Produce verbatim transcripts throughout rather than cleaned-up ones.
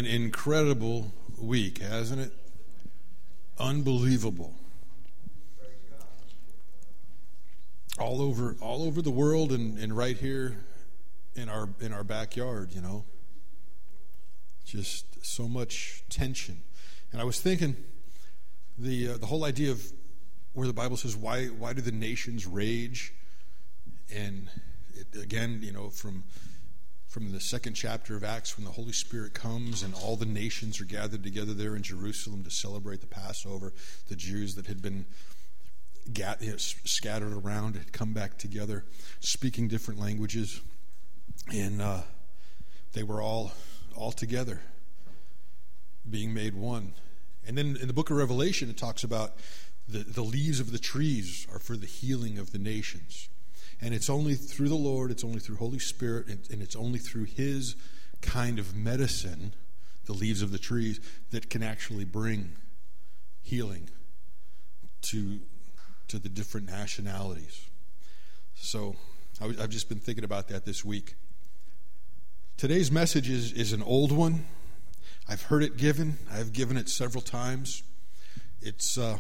an incredible week, hasn't it? Unbelievable. All over all over the world and, and right here in our in our backyard, you know. Just so much tension. And I was thinking the uh, the whole idea of where the Bible says why why do the nations rage? And it, again, you know, from from the second chapter of Acts, when the Holy Spirit comes and all the nations are gathered together there in Jerusalem to celebrate the Passover, the Jews that had been gat, you know, scattered around had come back together, speaking different languages, and uh, they were all all together, being made one. And then in the book of Revelation, it talks about the, the leaves of the trees are for the healing of the nations. And it's only through the Lord, it's only through Holy Spirit, and, and it's only through His kind of medicine, the leaves of the trees, that can actually bring healing to, to the different nationalities. So I, I've just been thinking about that this week. Today's message is, is an old one. I've heard it given. I've given it several times. It's... Uh,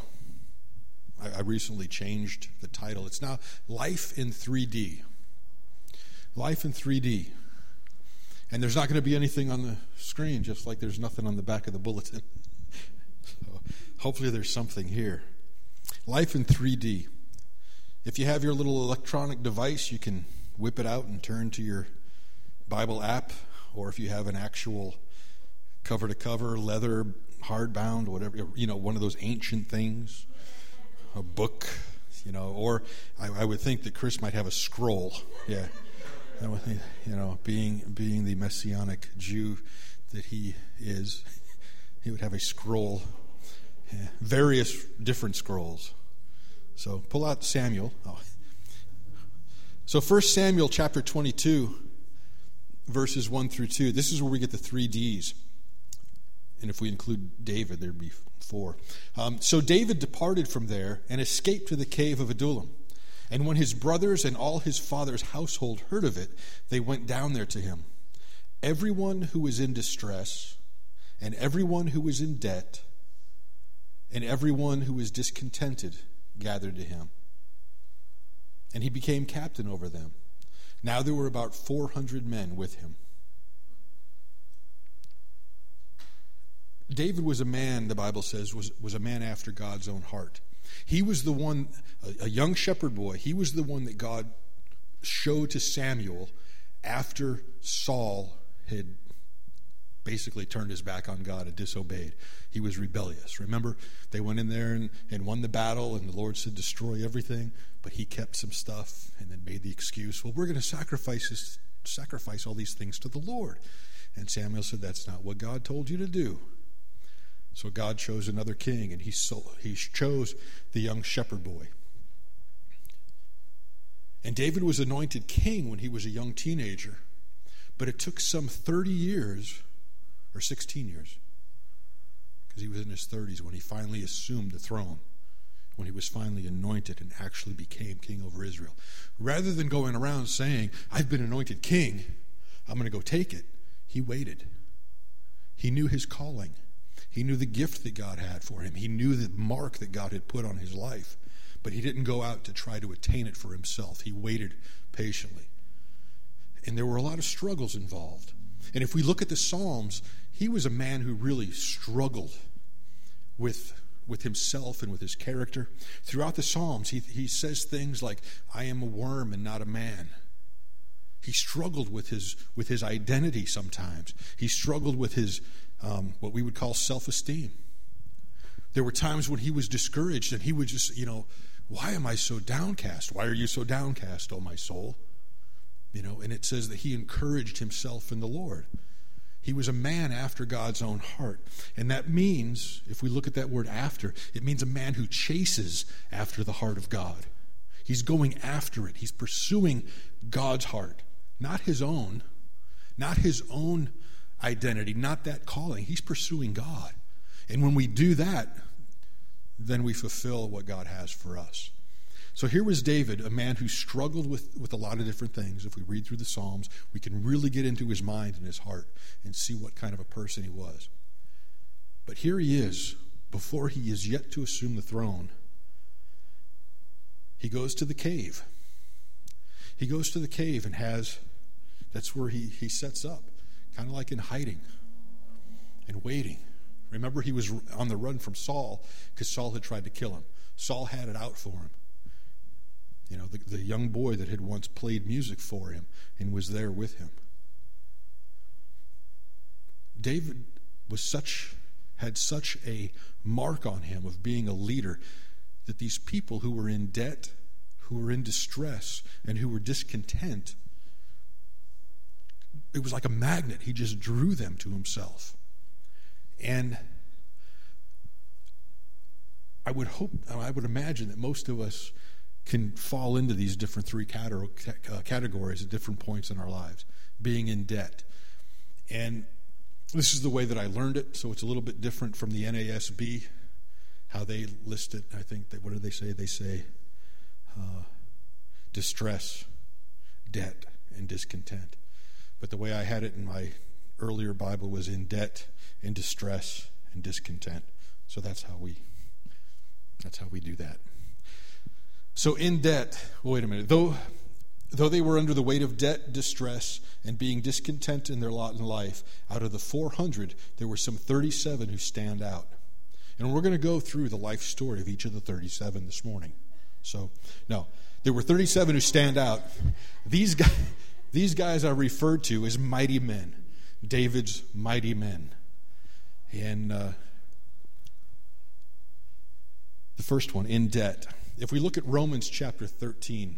I recently changed the title. It's now Life in three D. Life in three D. And there's not going to be anything on the screen, just like there's nothing on the back of the bulletin. So hopefully there's something here. Life in three D. If you have your little electronic device, you can whip it out and turn to your Bible app, or if you have an actual cover-to-cover, leather, hardbound, whatever, you know, one of those ancient things, a book, you know, or I, I would think that Chris might have a scroll. Yeah, that would, you know, being being the Messianic Jew that he is, he would have a scroll, yeah, various different scrolls. So pull out Samuel. Oh. So First Samuel chapter twenty-two, verses one through two. This is where we get the three Ds. And if we include David, there'd be four. Um, so David departed from there and escaped to the cave of Adullam. And when his brothers and all his father's household heard of it, they went down there to him. Everyone who was in distress, and everyone who was in debt, and everyone who was discontented gathered to him. And he became captain over them. Now there were about four hundred men with him. David was a man, the Bible says, was, was a man after God's own heart. He was the one, a, a young shepherd boy, he was the one that God showed to Samuel after Saul had basically turned his back on God and disobeyed. He was rebellious. Remember, they went in there and, and won the battle, and the Lord said, destroy everything, but he kept some stuff and then made the excuse, well, we're going to sacrifice this, sacrifice all these things to the Lord. And Samuel said, that's not what God told you to do. So God chose another king, and he, so, he chose the young shepherd boy. And David was anointed king when he was a young teenager, but it took some thirty years, or sixteen years, because he was in his thirties when he finally assumed the throne, when he was finally anointed and actually became king over Israel. Rather than going around saying, I've been anointed king, I'm going to go take it, he waited. He knew his calling. He knew the gift that God had for him. He knew the mark that God had put on his life. But he didn't go out to try to attain it for himself. He waited patiently. And there were a lot of struggles involved. And if we look at the Psalms, he was a man who really struggled with, with himself and with his character. Throughout the Psalms, he, he says things like, I am a worm and not a man. He struggled with his with his identity sometimes. He struggled with his um, what we would call self-esteem. There were times when he was discouraged and he would just, you know, why am I so downcast? Why are you so downcast, O my soul? You know, and it says that he encouraged himself in the Lord. He was a man after God's own heart. And that means, if we look at that word after, it means a man who chases after the heart of God. He's going after it. He's pursuing God's heart. Not his own, not his own identity, not that calling. He's pursuing God. And when we do that, then we fulfill what God has for us. So here was David, a man who struggled with, with a lot of different things. If we read through the Psalms, we can really get into his mind and his heart and see what kind of a person he was. But here he is, before he is yet to assume the throne. He goes to the cave. He goes to the cave and has, that's where he, he sets up, kind of like in hiding and waiting. Remember, he was on the run from Saul because Saul had tried to kill him. Saul had it out for him. You know, the, the young boy that had once played music for him and was there with him. David was such, had such a mark on him of being a leader that these people who were in debt, who were in distress, and who were discontent, it was like a magnet. He just drew them to himself. And I would hope, I would imagine that most of us can fall into these different three categories at different points in our lives. Being in debt. And this is the way that I learned it, so it's a little bit different from the N A S B, how they list it. I think that, what do they say? They say uh, distress, debt, and discontent. But the way I had it in my earlier Bible was in debt, in distress, and discontent. So that's how we that's how we do that. So in debt, well, wait a minute, though though they were under the weight of debt, distress, and being discontent in their lot in life, out of the four hundred, there were some thirty-seven who stand out. And we're going to go through the life story of each of the thirty-seven this morning. So, no, there were thirty-seven who stand out. These guys, these guys are referred to as mighty men, David's mighty men. And uh, the first one, in debt. If we look at Romans chapter thirteen,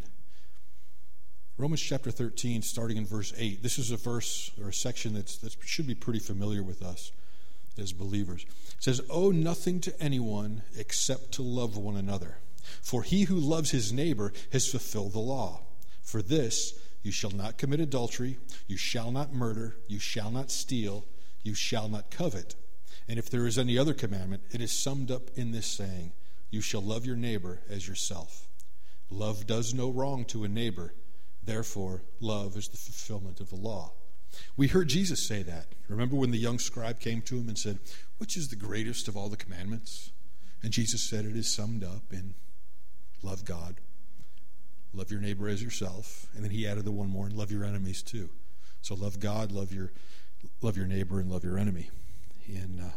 Romans chapter thirteen, starting in verse eight, this is a verse or a section that's, that should be pretty familiar with us as believers. It says, "Owe nothing to anyone except to love one another. For he who loves his neighbor has fulfilled the law. For this, you shall not commit adultery, you shall not murder, you shall not steal, you shall not covet. And if there is any other commandment, it is summed up in this saying, you shall love your neighbor as yourself. Love does no wrong to a neighbor. Therefore, love is the fulfillment of the law." We heard Jesus say that. Remember when the young scribe came to him and said, "Which is the greatest of all the commandments?" And Jesus said it is summed up in love God, love your neighbor as yourself, and then he added the one more, and love your enemies too. So love God, love your love your neighbor, and love your enemy. And uh,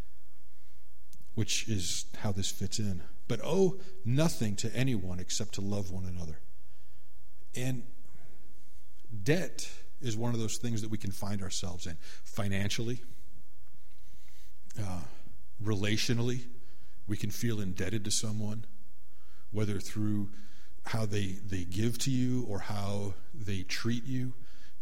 which is how this fits in. But owe nothing to anyone except to love one another. And debt is one of those things that we can find ourselves in. Financially, uh, relationally, we can feel indebted to someone, whether through how they, they give to you or how they treat you.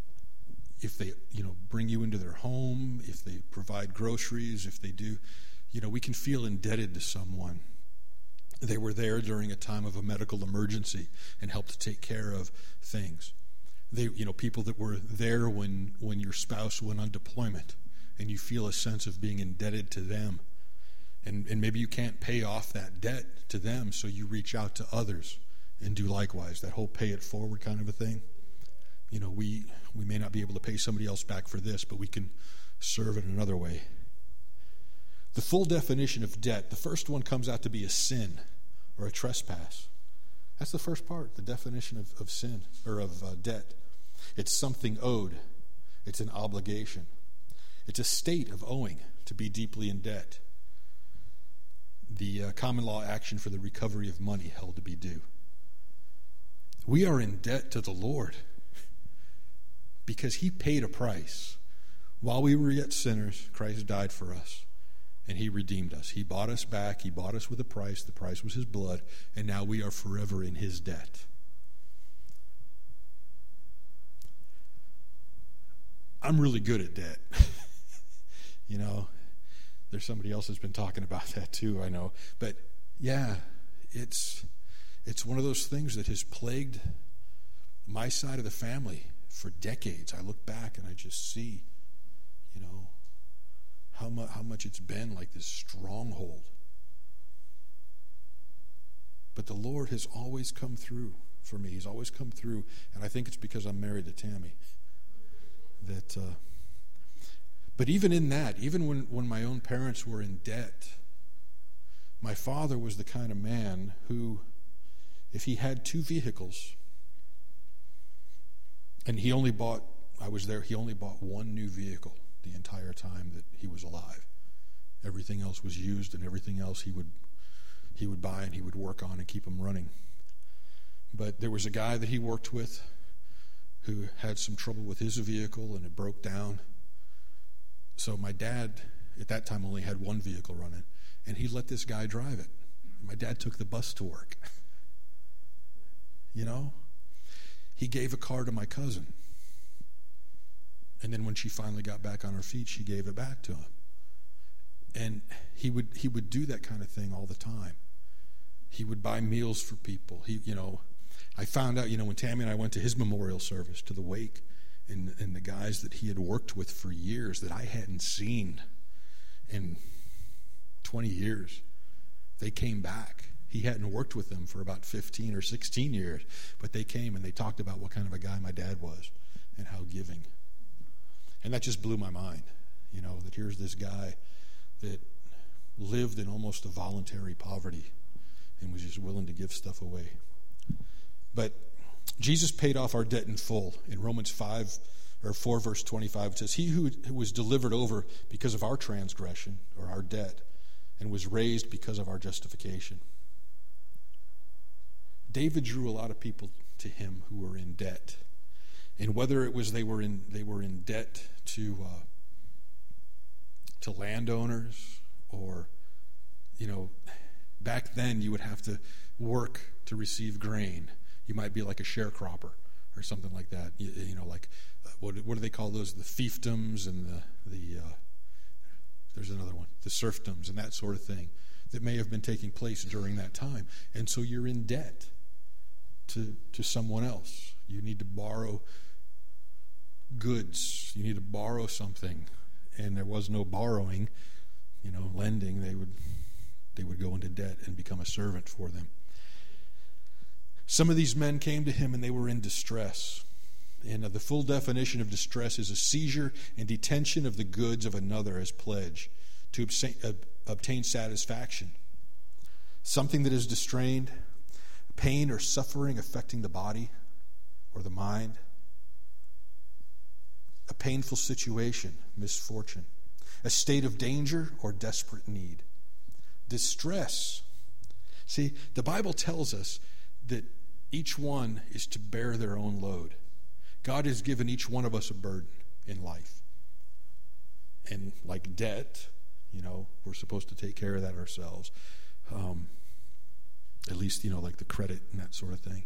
If they, you know, bring you into their home, if they provide groceries, if they do, you know, we can feel indebted to someone. They were there during a time of a medical emergency and helped to take care of things. They, you know, people that were there when, when your spouse went on deployment, and you feel a sense of being indebted to them. And, and maybe you can't pay off that debt to them, so you reach out to others and do likewise. That whole pay it forward kind of a thing. You know, we, we may not be able to pay somebody else back for this, but we can serve in another way. The full definition of debt, the first one comes out to be a sin or a trespass. That's the first part, the definition of, of sin or of uh, debt. It's something owed. It's an obligation. It's a state of owing, to be deeply in debt. The uh, common law action for the recovery of money held to be due. We are in debt to the Lord because he paid a price. While we were yet sinners, Christ died for us. And he redeemed us. He bought us back. He bought us with a price. The price was his blood. And now we are forever in his debt. I'm really good at debt. You know, there's somebody else that's been talking about that too, I know. But yeah, it's it's one of those things that has plagued my side of the family for decades. I look back and I just see, you know, How much, how much it's been like this stronghold. But the Lord has always come through for me. He's always come through, and I think it's because I'm married to Tammy. That, uh, but even in that, even when, when my own parents were in debt, my father was the kind of man who, if he had two vehicles, and he only bought, I was there, he only bought one new vehicle the entire time that he was alive. Everything else was used, and everything else he would he would buy and he would work on and keep them running. But there was a guy that he worked with who had some trouble with his vehicle, and it broke down. So my dad, at that time, only had one vehicle running, and he let this guy drive it. My dad took the bus to work. You know? He gave a car to my cousin. And then when she finally got back on her feet, she gave it back to him. And he would he would do that kind of thing all the time. He would buy meals for people. He, you know, I found out, you know, when Tammy and I went to his memorial service, to the wake, and, and the guys that he had worked with for years that I hadn't seen in twenty years, they came back. He hadn't worked with them for about fifteen or sixteen years, but they came and they talked about what kind of a guy my dad was and how giving. And that just blew my mind, you know, that here's this guy that lived in almost a voluntary poverty and was just willing to give stuff away. But Jesus paid off our debt in full. In Romans five or four verse twenty-five, it says, "He who was delivered over because of our transgression or our debt and was raised because of our justification." David drew a lot of people to him who were in debt. And whether it was they were in they were in debt to uh, to landowners, or, you know, back then you would have to work to receive grain. You might be like a sharecropper or something like that. You, you know, like uh, what what do they call those? The fiefdoms and the the uh, there's another one, the serfdoms and that sort of thing that may have been taking place during that time. And so you're in debt to to someone else. You need to borrow goods. You need to borrow something, and there was no borrowing, you know, lending. They would they would go into debt and become a servant for them. Some of these men came to him and they were in distress. And uh, the full definition of distress is a seizure and detention of the goods of another as pledge to obtain, uh, obtain satisfaction. Something that is distrained, pain or suffering affecting the body or the mind. A painful situation, misfortune. A state of danger or desperate need. Distress. See, the Bible tells us that each one is to bear their own load. God has given each one of us a burden in life. And like debt, you know, we're supposed to take care of that ourselves. Um, at least, you know, like the credit and that sort of thing.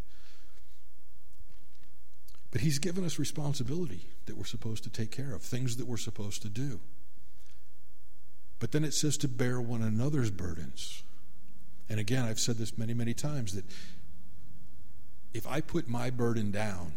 But he's given us responsibility that we're supposed to take care of, things that we're supposed to do. But then it says to bear one another's burdens. And again, I've said this many, many times, that if I put my burden down,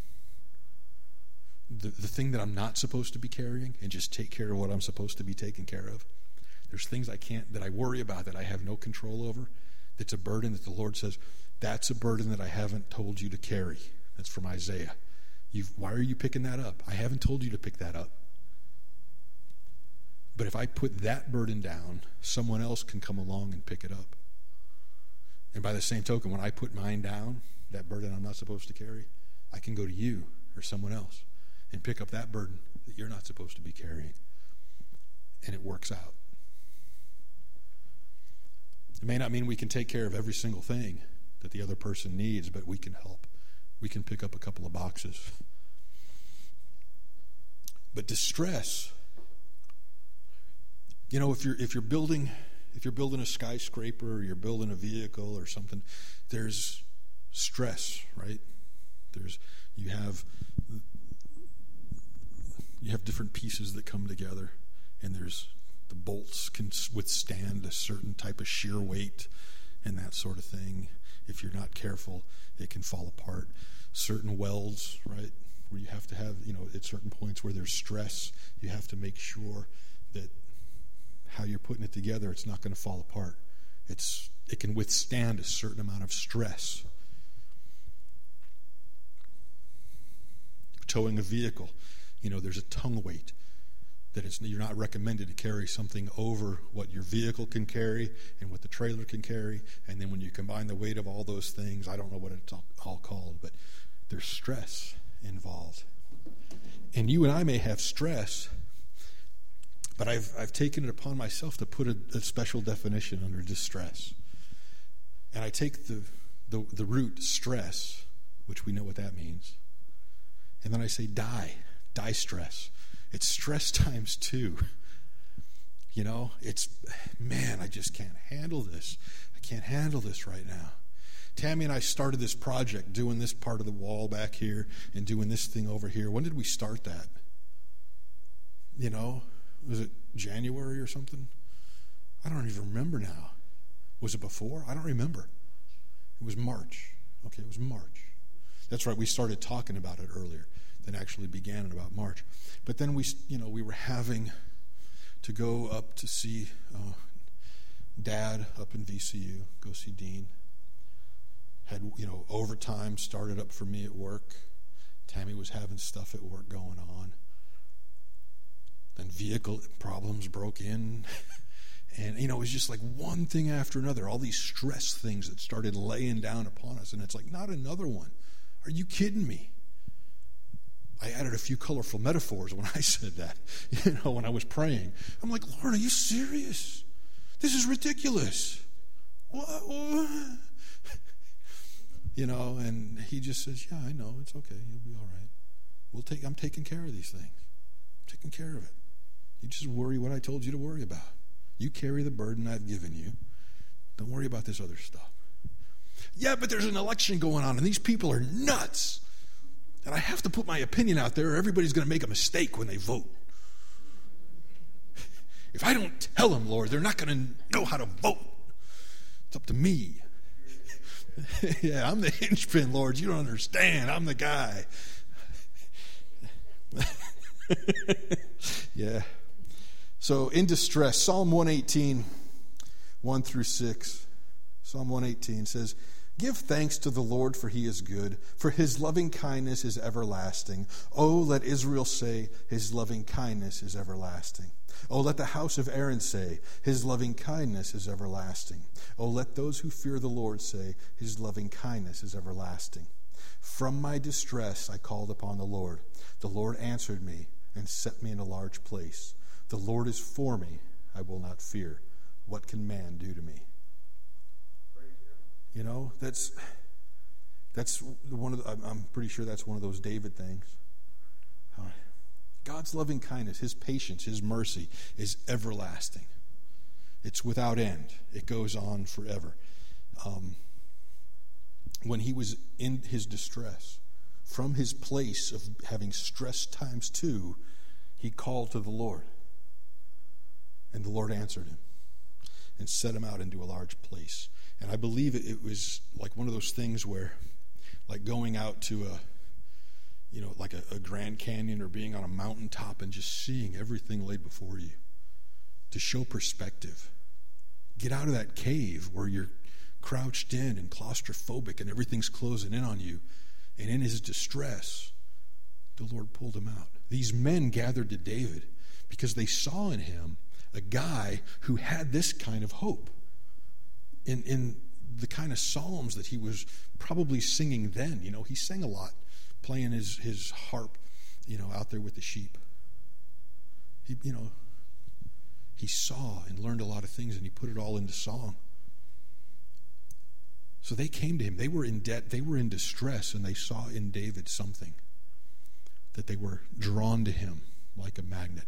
the, the thing that I'm not supposed to be carrying, and just take care of what I'm supposed to be taking care of, there's things I can't, that I worry about, that I have no control over, that's a burden that the Lord says, that's a burden that I haven't told you to carry. That's from Isaiah. You've, why are you picking that up? I haven't told you to pick that up. But if I put that burden down, someone else can come along and pick it up. And by the same token, when I put mine down, that burden I'm not supposed to carry, I can go to you or someone else and pick up that burden that you're not supposed to be carrying. And it works out. It may not mean we can take care of every single thing that the other person needs, but we can help. We can pick up a couple of boxes. But distress, you know, if you're if you're building if you're building a skyscraper or you're building a vehicle or something, there's stress, right? There's you have you have different pieces that come together, and there's the bolts can withstand a certain type of shear weight and that sort of thing. If you're not careful, it can fall apart. Certain welds, right, where you have to have, you know, at certain points where there's stress, you have to make sure that how you're putting it together, it's not going to fall apart. It's it can withstand a certain amount of stress. Towing a vehicle, you know, there's a tongue weight that it's, you're not recommended to carry something over what your vehicle can carry and what the trailer can carry. And then when you combine the weight of all those things, I don't know what it's all, all called, but there's stress involved. And you and I may have stress, but I've I've taken it upon myself to put a, a special definition under distress. And I take the, the the root stress, which we know what that means, and then I say die, die stress. It's stress times two. You know, it's, man, I just can't handle this. I can't handle this right now. Tammy and I started this project, doing this part of the wall back here and doing this thing over here. When did we start that? You know, was it January or something? I don't even remember now. Was it before? I don't remember. It was March. Okay, it was March. That's right, we started talking about it earlier than actually began in about March. But then we, you know, we were having to go up to see uh, Dad up in V C U, go see Dean. Had, you know, overtime started up for me at work. Tammy was having stuff at work going on. Then vehicle problems broke in. And, you know, it was just like one thing after another. All these stress things that started laying down upon us. And it's like, not another one. Are you kidding me? I added a few colorful metaphors when I said that, you know, when I was praying. I'm like, Lord, are you serious? This is ridiculous. What? what? You know, and he just says, yeah, I know, it's okay. You'll be all right. We'll take, I'm taking care of these things. I'm taking care of it. You just worry what I told you to worry about. You carry the burden I've given you. Don't worry about this other stuff. Yeah, but there's an election going on, and these people are nuts. And I have to put my opinion out there, or everybody's going to make a mistake when they vote. If I don't tell them, Lord, they're not going to know how to vote. It's up to me. Yeah, I'm the hinge-pin, Lord. You don't understand. I'm the guy. Yeah. So, in distress, Psalm one eighteen, one through six. Psalm one eighteen says, give thanks to the Lord, for he is good, for his loving kindness is everlasting. Oh, let Israel say, his loving kindness is everlasting. Oh, let the house of Aaron say, his loving kindness is everlasting. Oh, let those who fear the Lord say, his loving kindness is everlasting. From my distress I called upon the Lord. The Lord answered me and set me in a large place. The Lord is for me, I will not fear. What can man do to me? You know, that's that's one of the, I'm pretty sure that's one of those David things. Uh, God's loving kindness, his patience, his mercy is everlasting. It's without end. It goes on forever. Um, when he was in his distress, from his place of having stress times two, he called to the Lord. And the Lord answered him and set him out into a large place. And I believe it, it was like one of those things where, like going out to a, you know, like a, a Grand Canyon or being on a mountaintop and just seeing everything laid before you to show perspective. Get out of that cave where you're crouched in and claustrophobic and everything's closing in on you. And in his distress, the Lord pulled him out. These men gathered to David because they saw in him a guy who had this kind of hope. In, in the kind of psalms that he was probably singing then. You know, he sang a lot, playing his, his harp, you know, out there with the sheep. He, you know, he saw and learned a lot of things, and he put it all into song. So they came to him. They were in debt. They were in distress, and they saw in David something that they were drawn to him like a magnet.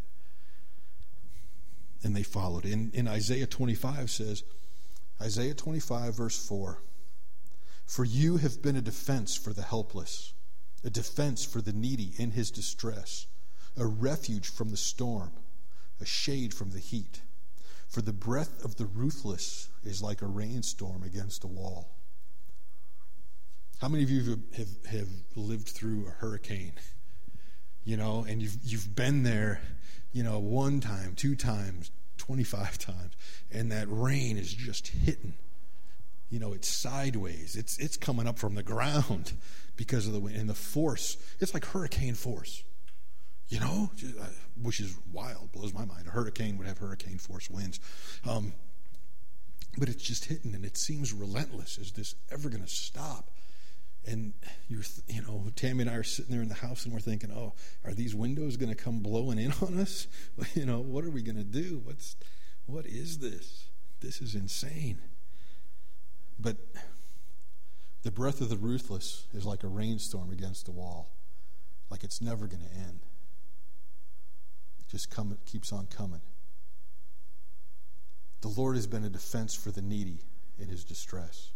And they followed. In, in Isaiah twenty-five says, Isaiah twenty-five, verse four, for you have been a defense for the helpless, a defense for the needy in his distress, a refuge from the storm, a shade from the heat. For the breath of the ruthless is like a rainstorm against a wall. How many of you have, have, have lived through a hurricane? You know, and you've you've been there, you know, one time, two times, twenty-five times, and that rain is just hitting. You know, it's sideways. It's it's coming up from the ground because of the wind. And the force, it's like hurricane force. You know, which is wild, blows my mind. A hurricane would have hurricane force winds. Um, but it's just hitting, and it seems relentless. Is this ever going to stop? And you're, you know, Tammy and I are sitting there in the house, and we're thinking, oh, are these windows going to come blowing in on us? You know, what are we going to do? What's, what is this? This is insane. But the breath of the ruthless is like a rainstorm against a wall, like it's never going to end. It just come, it keeps on coming. The Lord has been a defense for the needy in his distress.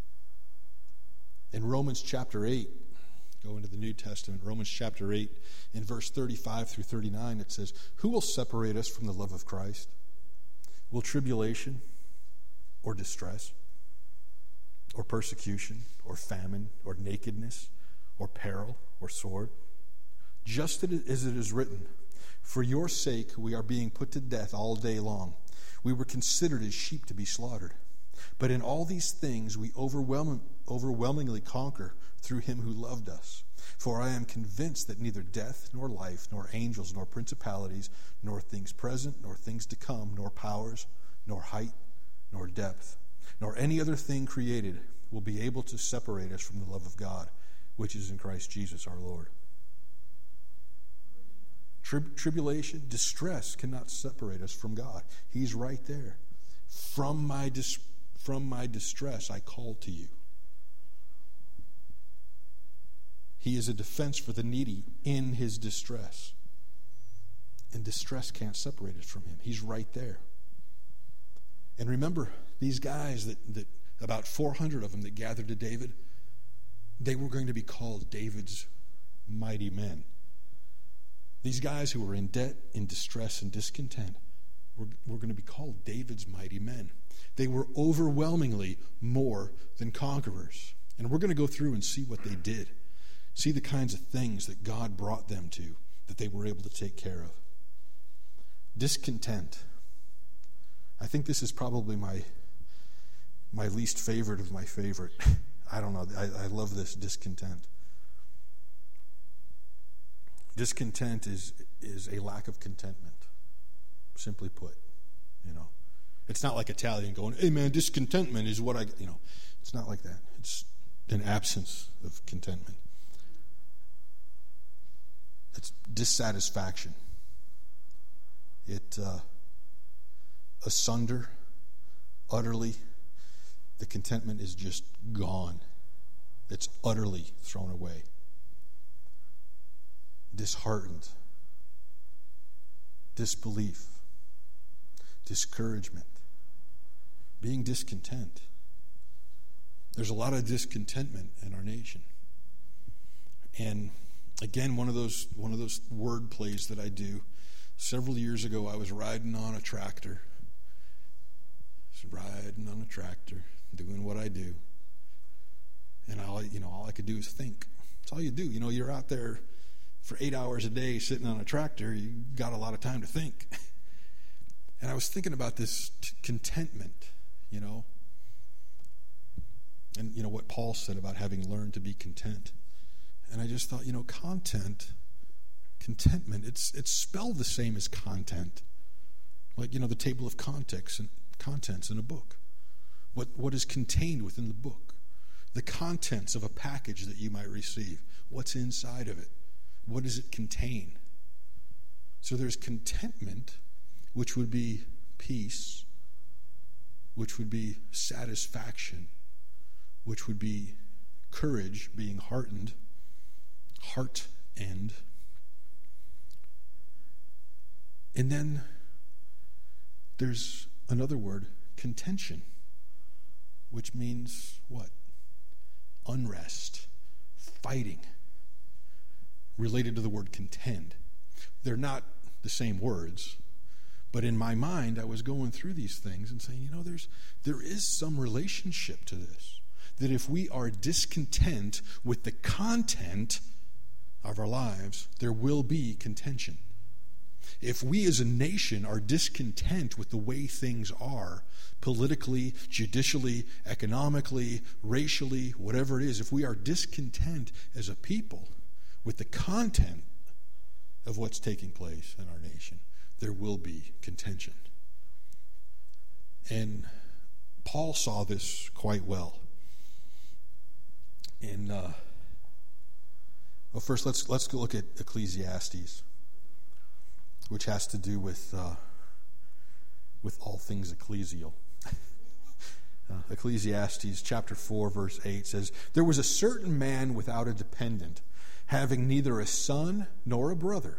In Romans chapter eight, go into the New Testament, Romans chapter eight, in verse thirty-five through thirty-nine, it says, "Who will separate us from the love of Christ? Will tribulation or distress, or persecution, or famine, or nakedness, or peril, or sword? Just as it is written, for your sake we are being put to death all day long. We were considered as sheep to be slaughtered. But in all these things we overwhelm, overwhelmingly conquer through him who loved us. For I am convinced that neither death, nor life, nor angels, nor principalities, nor things present, nor things to come, nor powers, nor height, nor depth, nor any other thing created will be able to separate us from the love of God, which is in Christ Jesus our Lord." Trib- tribulation, distress cannot separate us from God. He's right there. From my dis- from my distress I call to you. He is a defense for the needy in his distress. And distress can't separate us from him. He's right there. And remember, these guys, that, that about four hundred of them that gathered to David, they were going to be called David's mighty men. These guys who were in debt, in distress, and discontent were, were going to be called David's mighty men. They were overwhelmingly more than conquerors. And we're going to go through and see what they did. See the kinds of things that God brought them to, that they were able to take care of. Discontent. I think this is probably my my least favorite of my favorite. I don't know. I, I love this discontent. Discontent is is a lack of contentment, simply put. You know, it's not like Italian going, "Hey man, discontentment is what I," you know, it's not like that. It's an absence of contentment. It's dissatisfaction. It uh, asunder, utterly. The contentment is just gone. It's utterly thrown away. Disheartened, disbelief, discouragement, being discontent. There's a lot of discontentment in our nation. And again, one of those one of those word plays that I do. Several years ago, I was riding on a tractor. Riding on a tractor, doing what I do. And all you know, all I could do is think. That's all you do. You know, you're out there for eight hours a day sitting on a tractor, you got a lot of time to think. And I was thinking about this t- contentment, you know. And, you know, what Paul said about having learned to be content. And I just thought, you know, content, contentment, it's it's spelled the same as content. Like, you know, the table of context and contents in a book. What what is contained within the book. The contents of a package that you might receive. What's inside of it? What does it contain? So there's contentment, which would be peace, which would be satisfaction, which would be courage, being heartened, heart end. And then there's another word, contention, which means what? Unrest, fighting. Related to the word contend. They're not the same words, but in my mind I was going through these things and saying, you know, there's there is some relationship to this. That if we are discontent with the content of our lives, there will be contention. If we as a nation are discontent with the way things are, politically, judicially, economically, racially, whatever it is, if we are discontent as a people with the content of what's taking place in our nation, there will be contention. And Paul saw this quite well. In uh, well, first let's let's go look at Ecclesiastes, which has to do with uh, with all things ecclesial. uh, Ecclesiastes chapter four, verse eight says, "There was a certain man without a dependent, having neither a son nor a brother.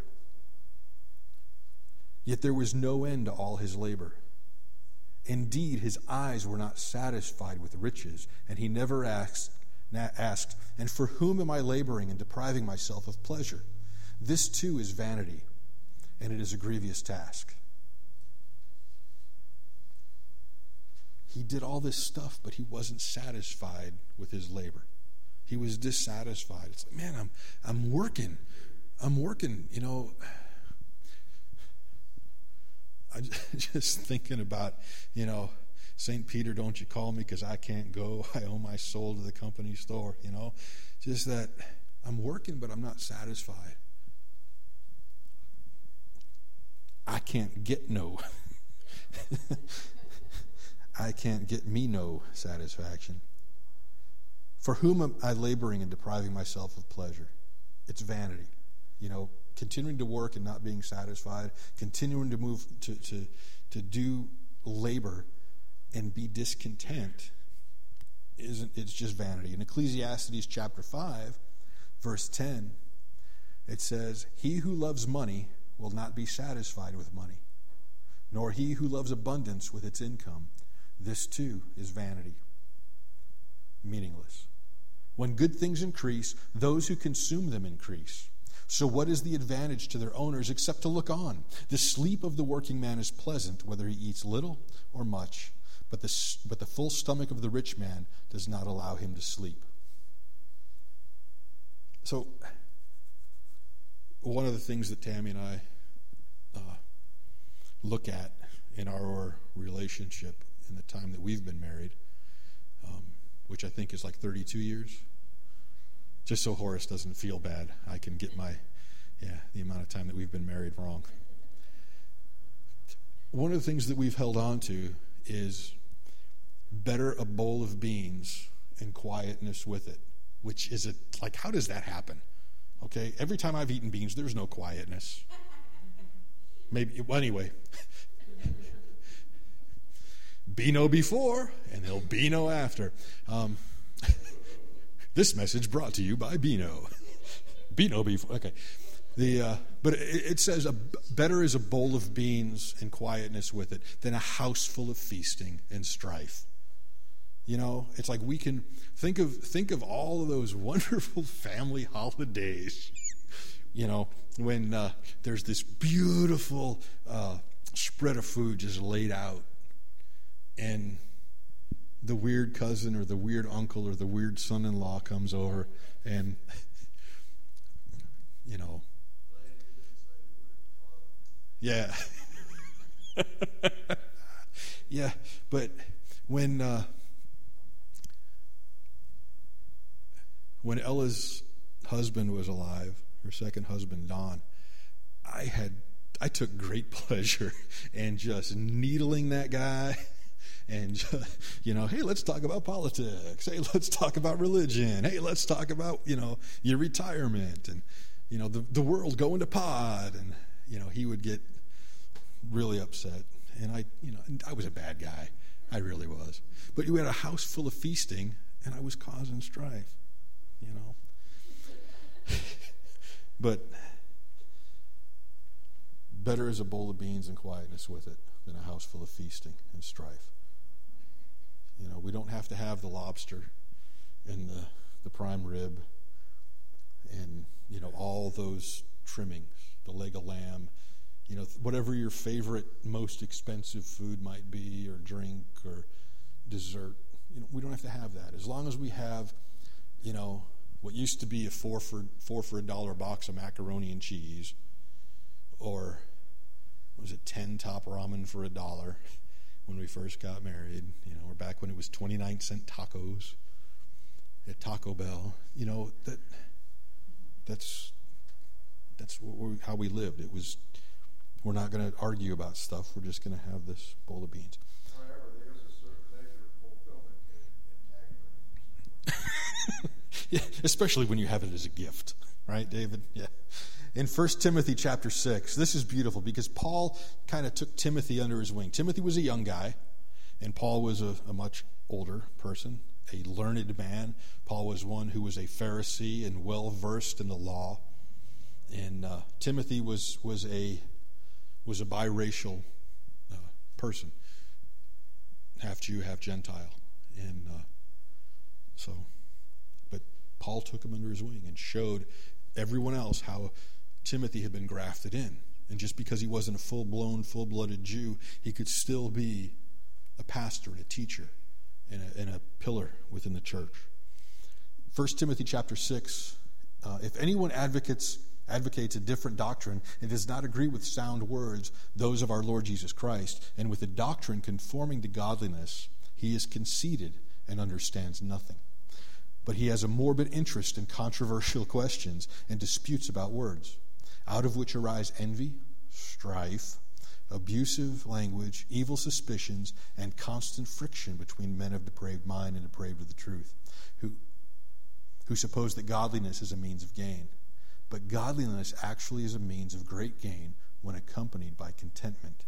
Yet there was no end to all his labor. Indeed, his eyes were not satisfied with riches, and he never asked, asked, and for whom am I laboring and depriving myself of pleasure? This too is vanity, and it is a grievous task." He did all this stuff, but he wasn't satisfied with his labor. He was dissatisfied. It's like, man, I'm I'm working. I'm working, you know. I'm just thinking about, you know, Saint Peter, don't you call me because I can't go. I owe my soul to the company store, you know. Just that I'm working, but I'm not satisfied. I can't get no. I can't get me no satisfaction. For whom am I laboring and depriving myself of pleasure? It's vanity. You know, continuing to work and not being satisfied, continuing to move to, to, to do labor and be discontent, isn't it's just vanity. In Ecclesiastes chapter five, verse ten, it says, "He who loves money will not be satisfied with money, nor he who loves abundance with its income. This too is vanity." Meaningless. When good things increase, those who consume them increase. So what is the advantage to their owners except to look on? The sleep of the working man is pleasant, whether he eats little or much, but the, but the full stomach of the rich man does not allow him to sleep. So one of the things that Tammy and I uh, look at in our relationship in the time that we've been married, um, which I think is like thirty-two years. Just so Horace doesn't feel bad, I can get my, yeah, the amount of time that we've been married wrong. One of the things that we've held on to is better a bowl of beans and quietness with it, which is a, like, how does that happen? Okay, every time I've eaten beans, there's no quietness. Maybe, well, anyway. Be no before, and there'll be no after. Um, this message brought to you by Beano. Beano before. Okay. The uh, but it, it says a, better is a bowl of beans and quietness with it than a house full of feasting and strife. You know, it's like we can think of think of all of those wonderful family holidays. You know, when uh, there's this beautiful uh, spread of food just laid out, and the weird cousin or the weird uncle or the weird son-in-law comes over, and you know, yeah, yeah. But when uh, when Ella's husband was alive, her second husband Don, I had I took great pleasure in just needling that guy. And, just, you know, hey, let's talk about politics. Hey, let's talk about religion. Hey, let's talk about, you know, your retirement and, you know, the, the world going to pod. And, you know, he would get really upset. And I, you know, I was a bad guy. I really was. But we had a house full of feasting, and I was causing strife, you know. But better is a bowl of beans and quietness with it than a house full of feasting and strife. You know, we don't have to have the lobster and the, the prime rib and, you know, all those trimmings, the leg of lamb, you know, whatever your favorite, most expensive food might be, or drink, or dessert. You know, we don't have to have that. As long as we have, you know, what used to be a four for four for a dollar box of macaroni and cheese, or, was it ten top ramen for a dollar when we first got married. You know, we're back when it was twenty-nine cent tacos at Taco Bell. You know, that that's that's what we, how we lived. It was, we're not going to argue about stuff. We're just going to have this bowl of beans. However, there's a certain measure of fulfillment in, in Yeah, especially when you have it as a gift, right, David? Yeah. In First Timothy chapter six, this is beautiful because Paul kind of took Timothy under his wing. Timothy was a young guy, and Paul was a, a much older person, a learned man. Paul was one who was a Pharisee and well-versed in the law. And uh, Timothy was was a was a biracial uh, person, half Jew, half Gentile, and uh, so. But Paul took him under his wing and showed everyone else how Timothy had been grafted in, and just because he wasn't a full-blown, full-blooded Jew, he could still be a pastor and a teacher and a, and a pillar within the church. First Timothy chapter six. Uh, if anyone advocates. advocates a different doctrine and does not agree with sound words, those of our Lord Jesus Christ, and with a doctrine conforming to godliness, he is conceited and understands nothing. But he has a morbid interest in controversial questions and disputes about words, out of which arise envy, strife, abusive language, evil suspicions, and constant friction between men of depraved mind and depraved of the truth, who, who suppose that godliness is a means of gain. But godliness actually is a means of great gain when accompanied by contentment.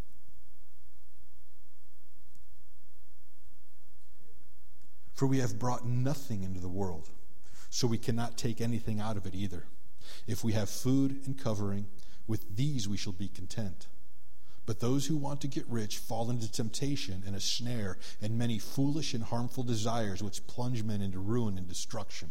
For we have brought nothing into the world, so we cannot take anything out of it either. If we have food and covering, with these we shall be content. But those who want to get rich fall into temptation and a snare and many foolish and harmful desires which plunge men into ruin and destruction.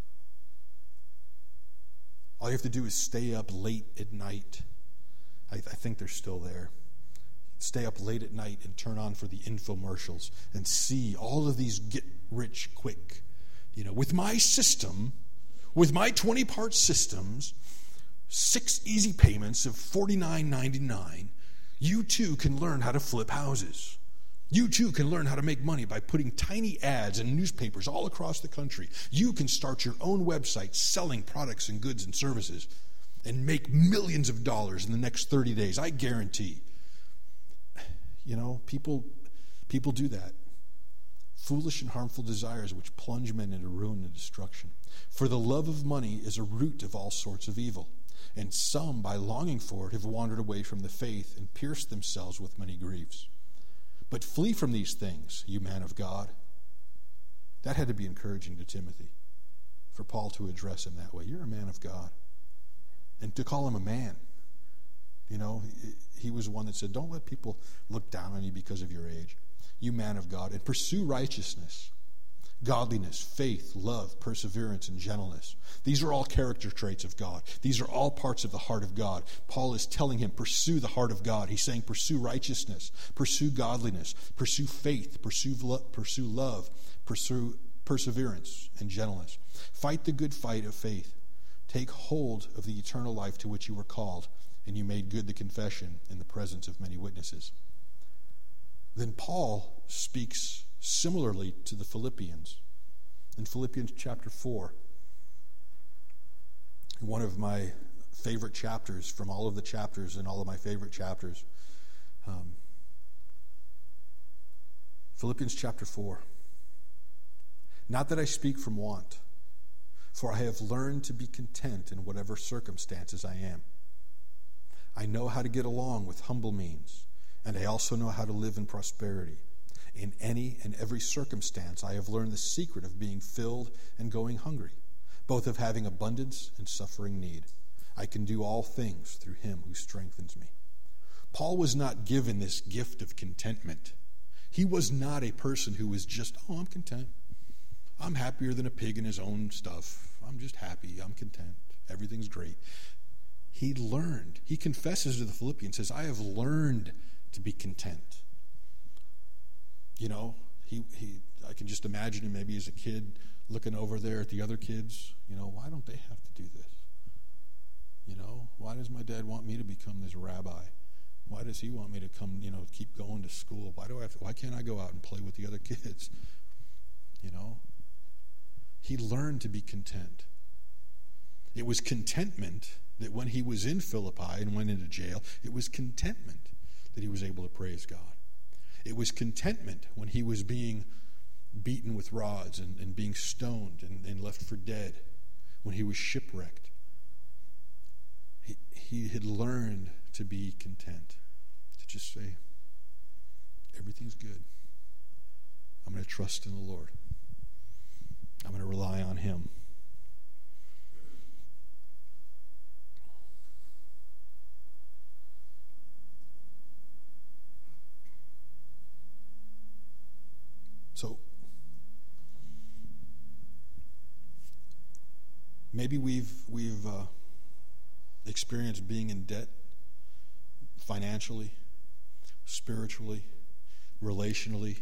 All you have to do is stay up late at night. I, I think they're still there. Stay up late at night and turn on for the infomercials and see all of these get rich quick. You know, with my system, with my twenty-part systems, six easy payments of forty-nine ninety-nine, you too can learn how to flip houses. You too can learn how to make money by putting tiny ads in newspapers all across the country. You can start your own website selling products and goods and services and make millions of dollars in the next thirty days. I guarantee. You know, people, people do that. Foolish and harmful desires which plunge men into ruin and destruction. For the love of money is a root of all sorts of evil. And some, by longing for it, have wandered away from the faith and pierced themselves with many griefs. But flee from these things, you man of God. That had to be encouraging to Timothy, for Paul to address him that way. You're a man of God. And to call him a man. You know, he was one that said, don't let people look down on you because of your age. You man of God. And pursue righteousness, godliness, faith, love, perseverance, and gentleness. These are all character traits of God. These are all parts of the heart of God. Paul is telling him, pursue the heart of God. He's saying, pursue righteousness, pursue godliness, pursue faith, pursue, lo- pursue love, pursue perseverance, and gentleness. Fight the good fight of faith. Take hold of the eternal life to which you were called, and you made good the confession in the presence of many witnesses. Then Paul speaks similarly to the Philippians. In Philippians chapter four, one of my favorite chapters from all of the chapters and all of my favorite chapters, um, Philippians chapter four. Not that I speak from want, for I have learned to be content in whatever circumstances I am. I know how to get along with humble means, and I also know how to live in prosperity. In any and every circumstance, I have learned the secret of being filled and going hungry, both of having abundance and suffering need. I can do all things through him who strengthens me. Paul was not given this gift of contentment. He was not a person who was just, oh, I'm content. I'm happier than a pig in his own stuff. I'm just happy. I'm content. Everything's great. He learned. He confesses to the Philippians, says, I have learned to be content. You know, he, he I can just imagine him maybe as a kid looking over there at the other kids. You know, why don't they have to do this? You know, why does my dad want me to become this rabbi? Why does he want me to come, you know, keep going to school? Why do I have to, why can't I go out and play with the other kids? You know? He learned to be content. It was contentment that when he was in Philippi and went into jail, it was contentment that he was able to praise God. It was contentment when he was being beaten with rods and, and being stoned and, and left for dead, when he was shipwrecked. He, he had learned to be content, to just say, everything's good. I'm going to trust in the Lord. I'm going to rely on him. So, maybe we've we've uh, experienced being in debt financially, spiritually, relationally.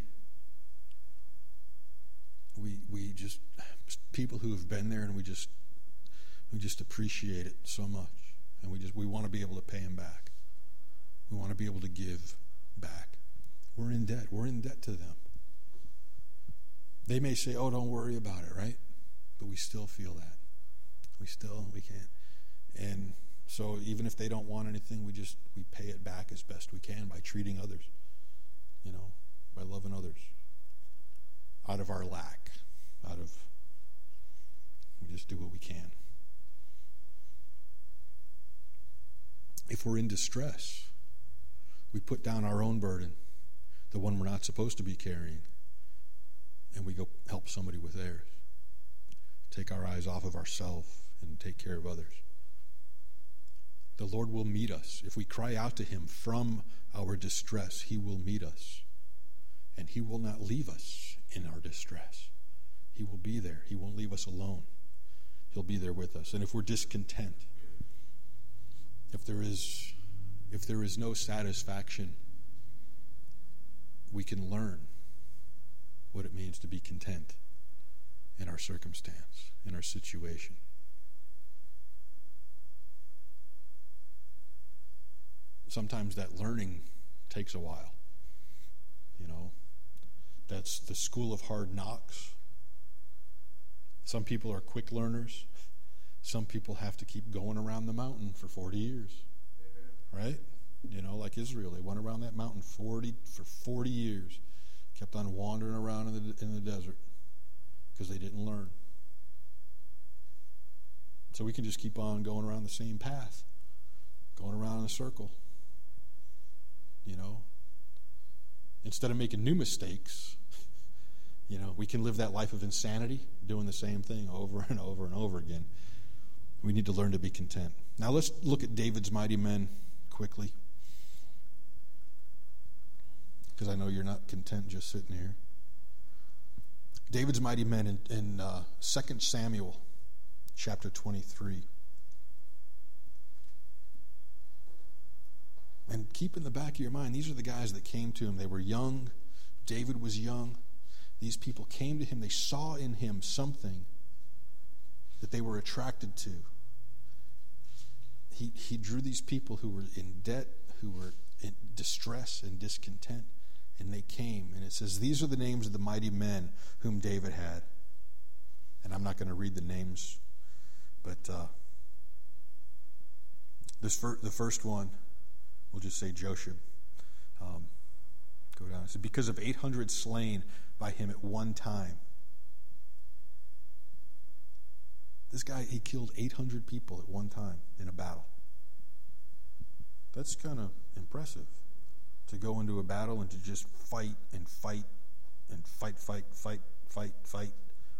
We we just people who have been there, and we just we just appreciate it so much, and we just we want to be able to pay them back. We want to be able to give back. We're in debt. We're in debt to them. They may say, "Oh, don't worry about it," right? But we still feel that. We still we can't. And so even if they don't want anything, we just we pay it back as best we can by treating others, you know, by loving others. Out of our lack, out of we just do what we can. If we're in distress, we put down our own burden, the one we're not supposed to be carrying, and we go help somebody with theirs. Take our eyes off of ourselves and take care of others. The Lord will meet us. If we cry out to him from our distress, he will meet us. And he will not leave us in our distress. He will be there. He won't leave us alone. He'll be there with us. And if we're discontent, if there is if there is no satisfaction, we can learn what it means to be content in our circumstance, in our situation. Sometimes that learning takes a while. You know, that's the school of hard knocks. Some people are quick learners. Some people have to keep going around the mountain for forty years. Amen. Right? You know, like Israel, they went around that mountain forty for forty years. Kept on wandering around in the in the desert because they didn't learn. So we can just keep on going around the same path, going around in a circle. You know, instead of making new mistakes, you know, we can live that life of insanity, doing the same thing over and over and over again. We need to learn to be content. Now let's look at David's mighty men quickly, because I know you're not content just sitting here. David's mighty men in, in uh, Second Samuel chapter twenty-three. And keep in the back of your mind, these are the guys that came to him. They were young. David was young. These people came to him. They saw in him something that they were attracted to. He, he drew these people who were in debt, who were in distress and discontent, and they came. And it says, these are the names of the mighty men whom David had. And I'm not going to read the names, but uh, this fir- the first one, we'll just say Josheb. Um, go down. It says, because of eight hundred slain by him at one time. This guy, he killed eight hundred people at one time in a battle. That's kind of impressive, to go into a battle and to just fight and fight and fight, fight, fight, fight, fight.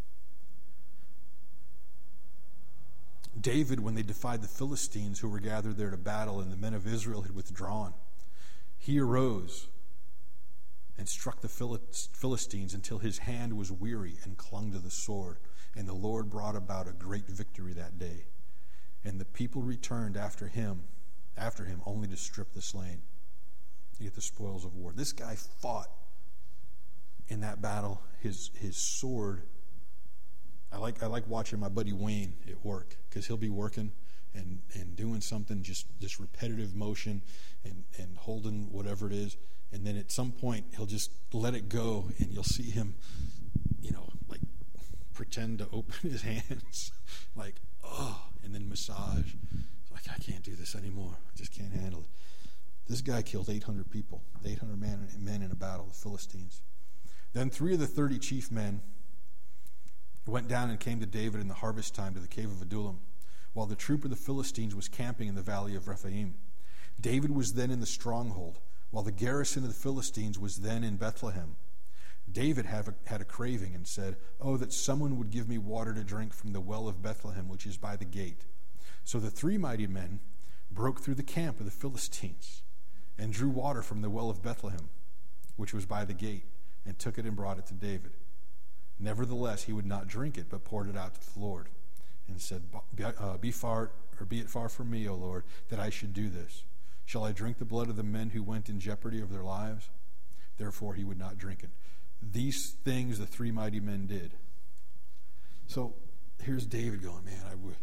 David, when they defied the Philistines who were gathered there to battle and the men of Israel had withdrawn, he arose and struck the Philistines until his hand was weary and clung to the sword. And the Lord brought about a great victory that day. And the people returned after him, after him, only to strip the slain, to get the spoils of war. This guy fought in that battle. His his sword. I like I like watching my buddy Wayne at work, because he'll be working and, and doing something, just this repetitive motion and, and holding whatever it is. And then at some point, he'll just let it go, and you'll see him, you know, like pretend to open his hands, like, oh, and then massage. It's like, I can't do this anymore. I just can't handle it. This guy killed eight hundred people, eight hundred men, men in a battle, the Philistines. Then three of the thirty chief men went down and came to David in the harvest time to the cave of Adullam, while the troop of the Philistines was camping in the valley of Rephaim. David was then in the stronghold, while the garrison of the Philistines was then in Bethlehem. David have a, had a craving and said, "Oh, that someone would give me water to drink from the well of Bethlehem, which is by the gate." So the three mighty men broke through the camp of the Philistines and drew water from the well of Bethlehem, which was by the gate, and took it and brought it to David. Nevertheless, he would not drink it, but poured it out to the Lord, and said, "Be, uh, be far, or be it far from me, O Lord, that I should do this. Shall I drink the blood of the men who went in jeopardy of their lives?" Therefore, he would not drink it. These things the three mighty men did. So here's David going, man, I would,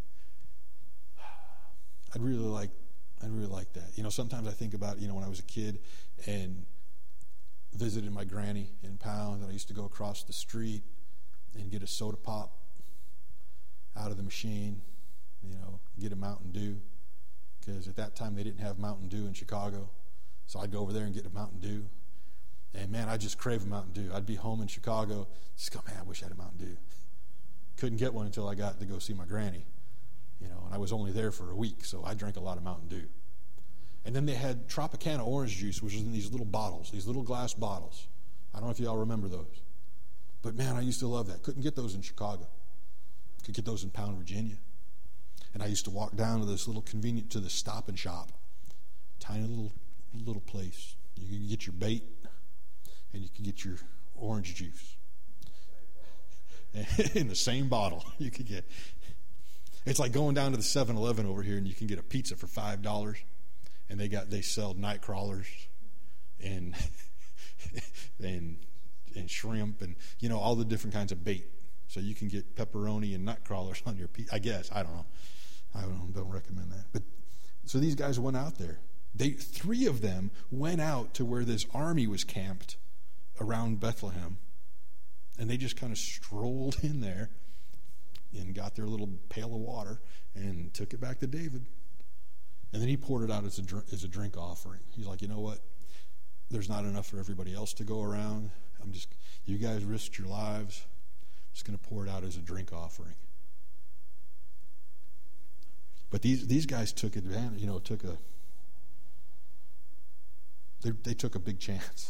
I'd really like, I'd really like that. You know, sometimes I think about, you know, when I was a kid and visited my granny in Pound, and I used to go across the street and get a soda pop out of the machine, you know, get a Mountain Dew, because at that time they didn't have Mountain Dew in Chicago. So I'd go over there and get a Mountain Dew. And man, I just crave a Mountain Dew. I'd be home in Chicago, just go, man, I wish I had a Mountain Dew. Couldn't get one until I got to go see my granny, you know, and I was only there for a week, so I drank a lot of Mountain Dew. And then they had Tropicana orange juice, which was in these little bottles, these little glass bottles. I don't know if y'all remember those. But man, I used to love that. Couldn't get those in Chicago. Could get those in Pound, Virginia. And I used to walk down to this little convenient, to the Stop and Shop. Tiny little little place. You could get your bait, and you could get your orange juice. In the same bottle you could get. It's like going down to the seven eleven over here, and you can get a pizza for five dollars. And they got they sell night crawlers and and and shrimp and, you know, all the different kinds of bait. So you can get pepperoni and night crawlers on your pizza. I guess. I don't know. I don't, don't recommend that. But so these guys went out there. They three of them went out to where this army was camped around Bethlehem. And they just kind of strolled in there and got their little pail of water and took it back to David. And then he poured it out as a drink, as a drink offering. He's like, you know what? There's not enough for everybody else to go around. I'm just, you guys risked your lives. I'm just going to pour it out as a drink offering. But these these guys took advantage, you know, took a, they they took a big chance.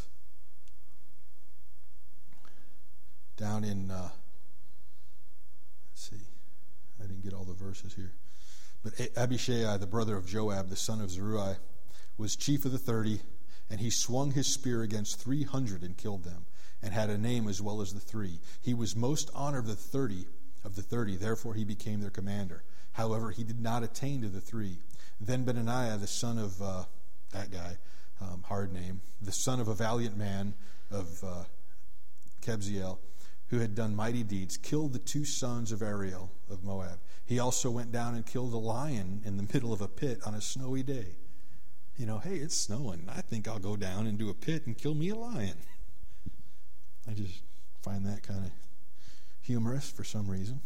Down in, uh, let's see, I didn't get all the verses here. But Abishai, the brother of Joab, the son of Zeruiah, was chief of the thirty, and he swung his spear against three hundred and killed them, and had a name as well as the three. He was most honored of the thirty, of the thirty, therefore he became their commander. However, he did not attain to the three. Then Benaniah, the son of uh, that guy, um, hard name, the son of a valiant man of uh, Kebziel, who had done mighty deeds, killed the two sons of Ariel of Moab. He also went down and killed a lion in the middle of a pit on a snowy day. You know, hey, it's snowing. I think I'll go down into a pit and kill me a lion. I just find that kind of humorous for some reason.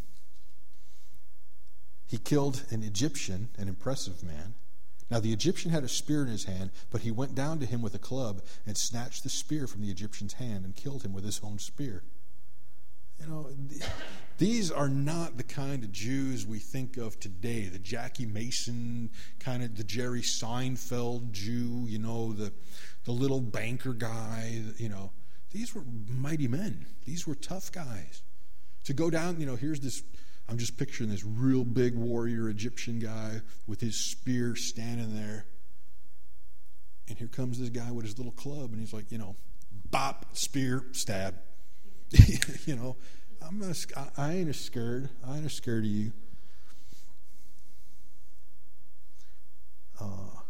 He killed an Egyptian, an impressive man. Now the Egyptian had a spear in his hand, but he went down to him with a club and snatched the spear from the Egyptian's hand and killed him with his own spear. You know, these are not the kind of Jews we think of today. The Jackie Mason, kind of the Jerry Seinfeld Jew, you know, the the little banker guy, you know. These were mighty men. These were tough guys. To go down, you know, here's this, I'm just picturing this real big warrior Egyptian guy with his spear standing there. And here comes this guy with his little club, and he's like, you know, bop, spear, stab. You know, I'm not, I ain't as scared. I ain't as scared of you. Uh,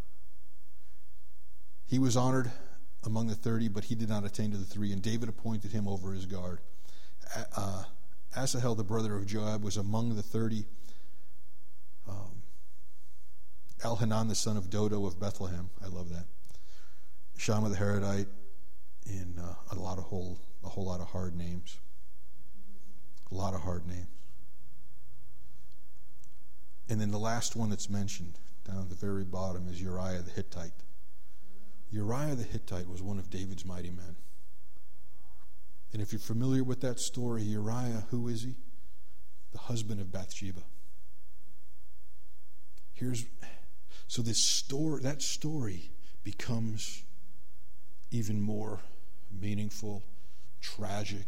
he was honored among the thirty, but he did not attain to the three, and David appointed him over his guard. Uh, Asahel, the brother of Joab, was among the thirty. Um, Elhanan, the son of Dodo of Bethlehem. I love that. Shammah the Harodite, and uh, a lot of whole, a whole lot of hard names. A lot of hard names. And then the last one that's mentioned down at the very bottom is Uriah the Hittite. Uriah the Hittite was one of David's mighty men. And if you're familiar with that story, Uriah, who is he? The husband of Bathsheba. Here's so this story, that story becomes even more meaningful, tragic,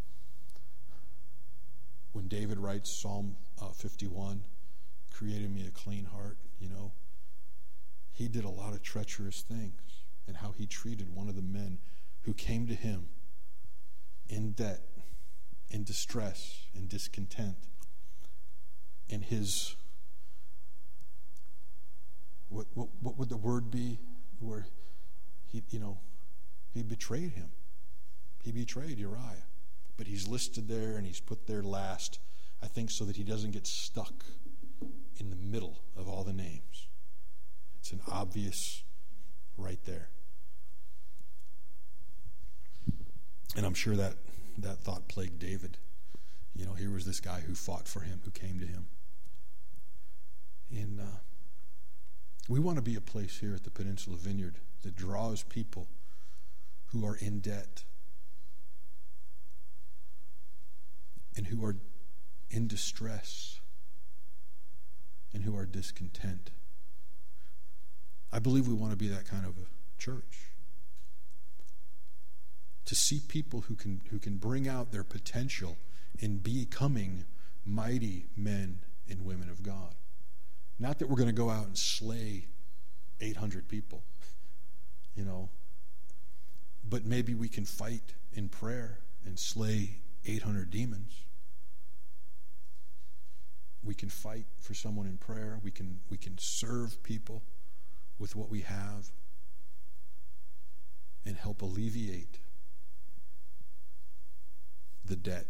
when David writes Psalm uh, fifty-one, created me a clean heart, you know. He did a lot of treacherous things, and how he treated one of the men who came to him in debt, in distress, in discontent. And his, what, what what would the word be? Where he, you know, he betrayed him. He betrayed Uriah. But he's listed there and he's put there last, I think, so that he doesn't get stuck in the middle of all the names. It's an obvious right there. And I'm sure that that thought plagued David. You know, here was this guy who fought for him, who came to him. And uh, we want to be a place here at the Peninsula Vineyard that draws people who are in debt and who are in distress and who are discontent. I believe we want to be that kind of a church. To see people who can who can bring out their potential in becoming mighty men and women of God. Not that we're going to go out and slay eight hundred people, you know, but maybe we can fight in prayer and slay eight hundred demons. We can fight for someone in prayer. We can we can serve people with what we have and help alleviate the debt.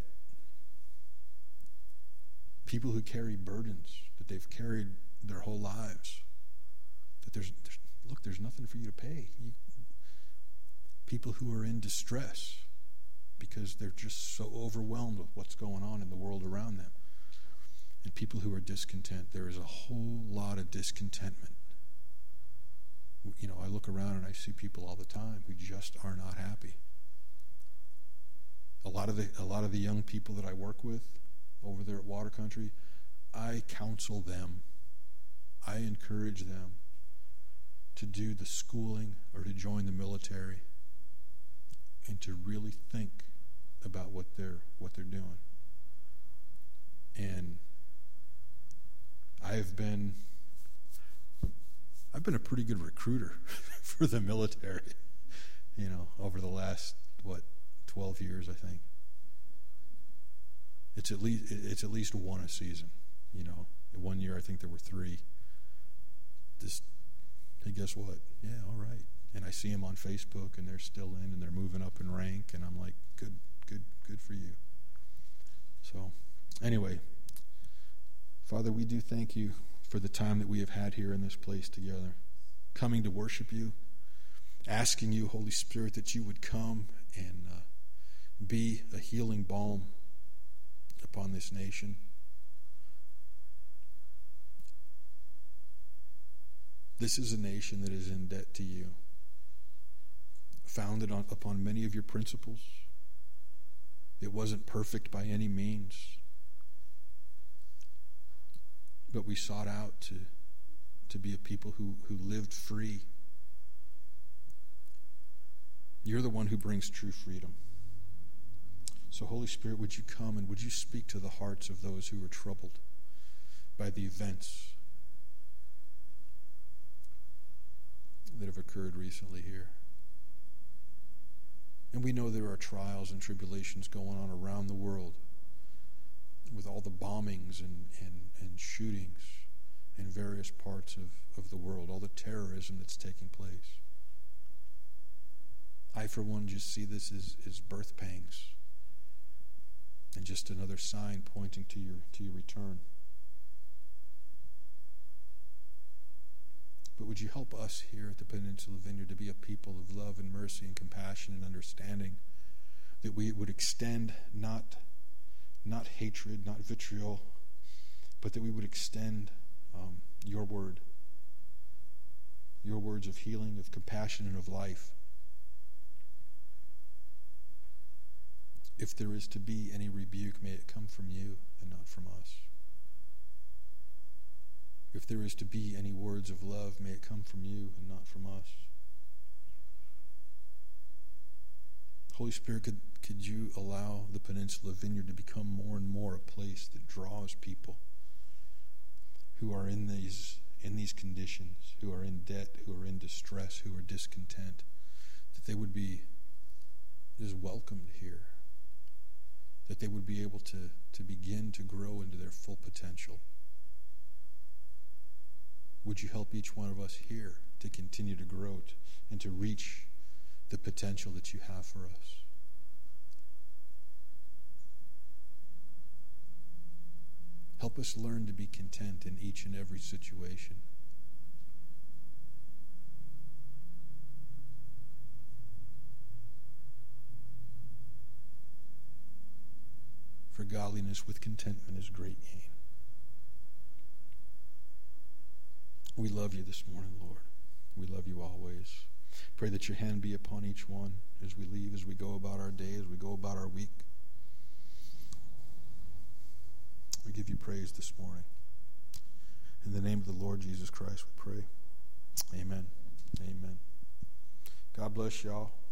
People who carry burdens that they've carried their whole lives. That there's, there's look, there's nothing for you to pay. You, people who are in distress because they're just so overwhelmed with what's going on in the world around them. And people who are discontent. There is a whole lot of discontentment. You know, I look around and I see people all the time who just are not happy. A lot of the a lot of the young people that I work with over there at Water Country, I counsel them. I encourage them to do the schooling or to join the military and to really think about what they're what they're doing. And I've been I've been a pretty good recruiter for the military, you know, over the last what twelve years, I think. It's at least it's at least one a season, you know. One year I think there were three. Just, hey, guess what? Yeah, all right. And I see them on Facebook, and they're still in, and they're moving up in rank, and I'm like, good, good, good for you. So, anyway, Father, we do thank you for the time that we have had here in this place together, coming to worship you, asking you, Holy Spirit, that you would come and uh, be a healing balm upon this nation. This is a nation that is in debt to you, founded on, upon many of your principles. It wasn't perfect by any means, but we sought out to, to be a people who, who lived free. You're the one who brings true freedom. So, Holy Spirit, would you come and would you speak to the hearts of those who are troubled by the events that have occurred recently here. And we know there are trials and tribulations going on around the world with all the bombings and, and, and shootings in various parts of, of the world, all the terrorism that's taking place. I, for one, just see this as, as birth pangs and just another sign pointing to your to your return. But would you help us here at the Peninsula Vineyard to be a people of love and mercy and compassion and understanding, that we would extend not, not hatred, not vitriol, but that we would extend um, your word, your words of healing, of compassion, and of life. If there is to be any rebuke, may it come from you and not from us. If there is to be any words of love, may it come from you and not from us. Holy Spirit, could, could you allow the Peninsula Vineyard to become more and more a place that draws people who are in these, in these conditions, who are in debt, who are in distress, who are discontent, that they would be just welcomed here, that they would be able to, to begin to grow into their full potential. Would you help each one of us here to continue to grow to, and to reach the potential that you have for us? Help us learn to be content in each and every situation. For godliness with contentment is great gain. We love you this morning, Lord. We love you always. Pray that your hand be upon each one as we leave, as we go about our day, as we go about our week. We give you praise this morning. In the name of the Lord Jesus Christ, we pray. Amen. Amen. God bless y'all.